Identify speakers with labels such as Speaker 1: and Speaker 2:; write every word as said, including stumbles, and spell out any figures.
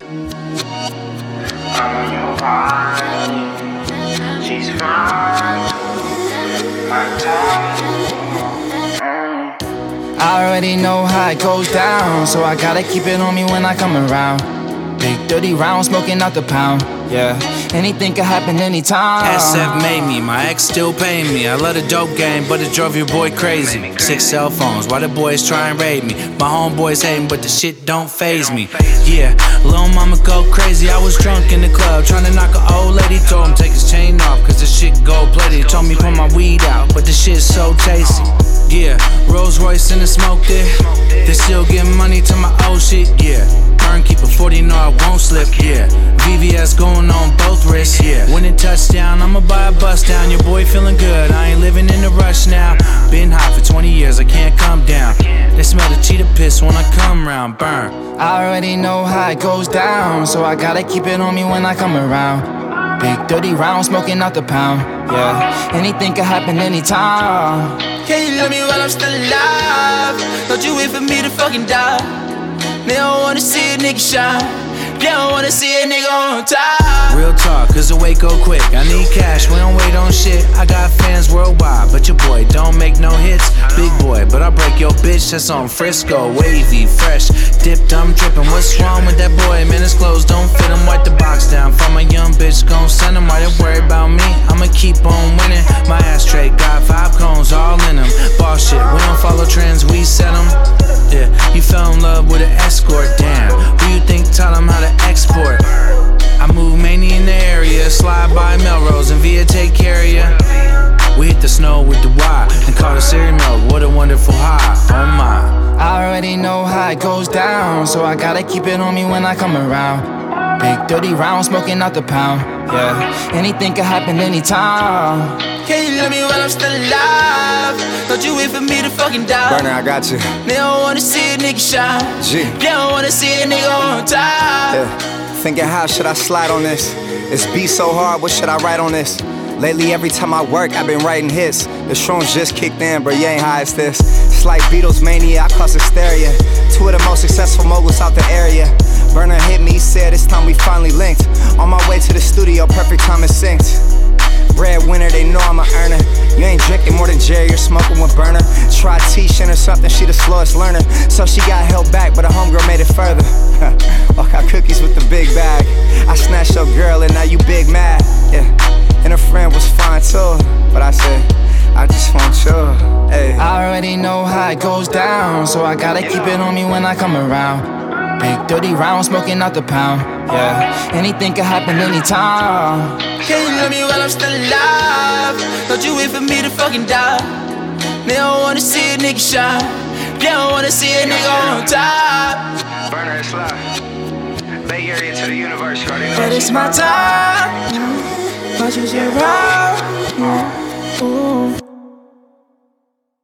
Speaker 1: I'm on your body. She's fine. My time.
Speaker 2: I already know how it goes down, so I gotta keep it on me when I come around. Big dirty round, smoking out the pound. Yeah, anything can happen anytime.
Speaker 3: S F made me, my ex still paying me. I love the dope game, but it drove your boy crazy. Six cell phones, why the boys try and raid me? My homeboys hating, but the shit don't faze me. Yeah, lil' mama go crazy. I was drunk in the club, trying to knock an old lady. Told him take his chain off, cause the shit gold plated. Told me put my weed out, but the shit's so tasty. Yeah, Rolls Royce in the smoke there. They still getting money to my old shit, yeah. Burn, keep a forty, no I won't slip, yeah. V V S going on both wrists, yeah. Winning touchdown, I'ma buy a bus down. Your boy feeling good, I ain't living in the rush now. Been hot for twenty years, I can't come down. They smell the cheetah piss when I come round, burn.
Speaker 2: I already know how it goes down, so I gotta keep it on me when I come around. Big dirty round, smoking out the pound. Yeah, anything can happen anytime.
Speaker 4: Can you love me while I'm still alive? Don't you wait for me to fucking die. They don't wanna see a nigga shine. They don't wanna see a nigga on top.
Speaker 3: Real talk, cause the weight go quick. I need cash, we don't wait on shit. I got fans worldwide, but your boy don't make no hits. Big boy, but I break your bitch, that's on Frisco. Wavy, fresh, dipped, I'm drippin'. What's wrong with that boy? Man, his clothes don't fit him. Wipe the box down, find my young bitch, gon' send him. Why they worry about me? I'ma keep on winning. My ashtray got five cones all in them. Boss shit, we don't follow trends, we set them. Yeah, you fell in love with an escort, damn. Who you think taught him how to export? I move mainly in the area, slide by Melrose and Via take care of ya. We hit the snow with the Y and call it cereal milk, what a wonderful high, oh my.
Speaker 2: I already know how it goes down, so I gotta keep it on me when I come around. Big dirty round, smoking out the pound. Yeah, anything can happen anytime.
Speaker 4: Can you love me while I'm still alive? Don't you wait for me to fucking die.
Speaker 5: Burner, I got you.
Speaker 4: They don't wanna see a nigga shine.
Speaker 5: G.
Speaker 4: They don't wanna see a nigga on top.
Speaker 5: Yeah. Thinking how should I slide on this? It's beat so hard, what should I write on this? Lately every time I work, I've been writing hits. The shrooms just kicked in, but you ain't high as this. It's like Beatles mania, I cause hysteria. Two of the most successful moguls out the area. Burner hit me, he said it's time we finally linked. On my way to the studio, perfect time is synced. Breadwinner, they know I'm a earner. You ain't drinking more than Jerry, you're smoking with Burner. Try teaching or something, she the slowest learner. So she got held back, but her homegirl made it further. I got cookies with the big bag. I snatched your girl and now you big mad. Yeah, and her friend was fine too, but I said, I just want you, hey.
Speaker 2: I already know how it goes down, so I gotta keep it on me when I come around. Big dirty round, smoking out the pound. Yeah, anything can happen anytime.
Speaker 4: Can you love me while I'm still alive? Don't you wait for me to fucking die. They don't wanna see a nigga shine. They don't wanna see a nigga on top.
Speaker 1: Burner is live. Bay Area to the universe, you already know.
Speaker 4: But it's my time. Watch you get round. Ooh.